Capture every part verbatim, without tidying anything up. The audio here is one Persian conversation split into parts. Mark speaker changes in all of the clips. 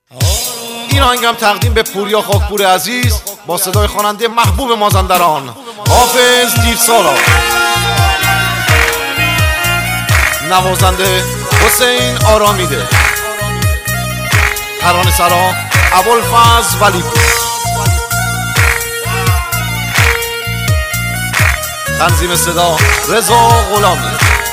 Speaker 1: این آهنگم تقدیم به پوریا خاکپور عزیز با صدای خواننده محبوب مازندران حافظ دیوسالار، نوازنده حسین آرامیده، ترانه سرا ابوالفضل ولیپور، تنظیم صدا رضا غلامی.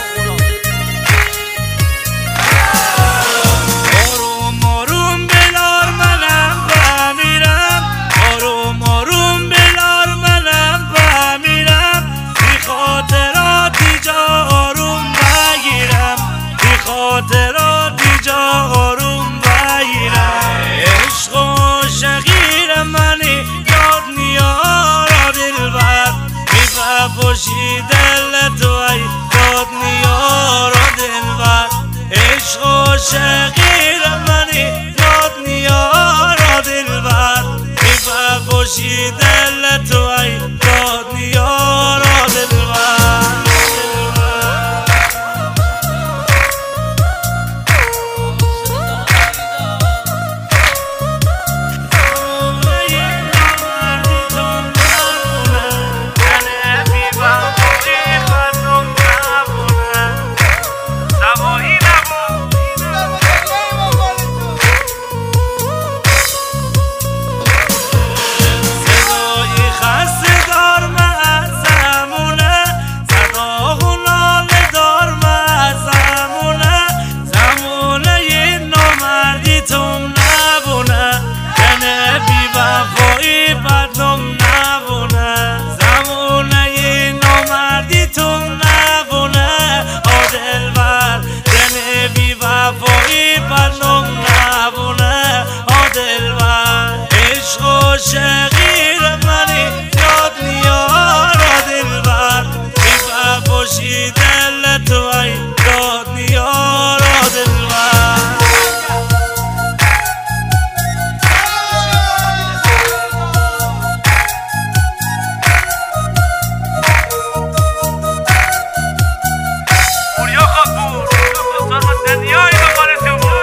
Speaker 2: خاطراتی جا آروم بگیرم، عشق و شقیر منی یاد نیارا دلبر، میفروشی دل تو ای یاد نیارا دلبر، عشق و شقیر منی یاد نیارا دلبر، میفروشی دل تو ای یاد نیارا دلبر. شقیر منی یاد نیارا دلبر، میفروشی دل تو ای یاد نیارا دلبر. پوریا خاکپور دوستان و دنیای دنبال تو بود.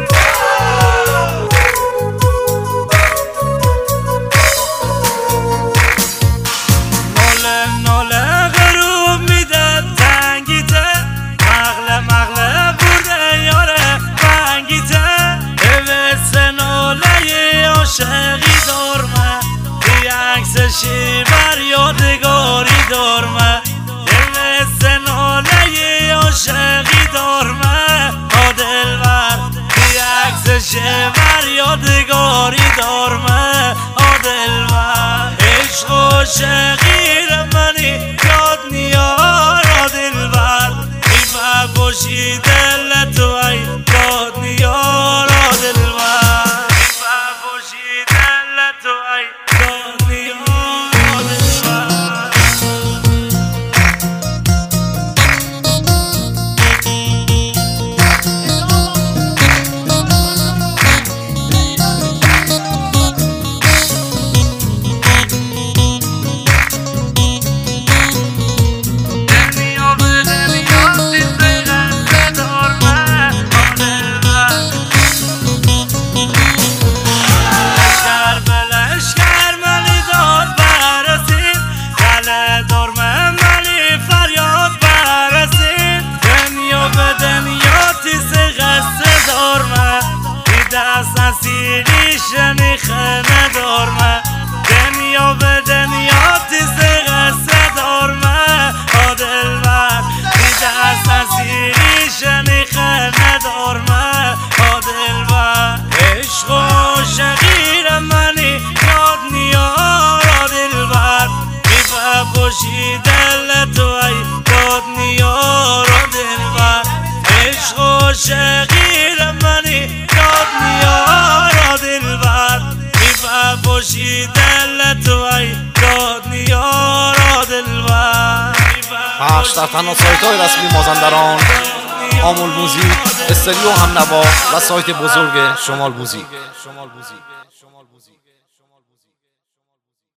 Speaker 2: عاشقی دارم بی عکسشی بر یادگاری دارم، دل سناله عاشقی دارم آ دلبر، بی عکسشی بر یادگاری دارم آ دلبر، عشق و شقیر منی یاد نیارا دلبر، میفروشی دل تو ای یاد نیارا دلبر. سیریشنی خنه دارمه دنیا به دنیا تیزه غصه دارمه آ دلبر، دیده اصلا سیریشنی خنه دارمه آ دلبر، عشق و شقیر منی یاد نیارا دلبر، میفروشی دل تو ای یاد نیارا دلبر، عشق و شقیر منی یاد نیارا دلبر، میفروشی دل تو ای یاد نیارا دلبر.
Speaker 1: پخش در تنها سایت های رسمی مازندران، آمول موزیک، استریو هم نوا و سایت بزرگ شمال موزیک.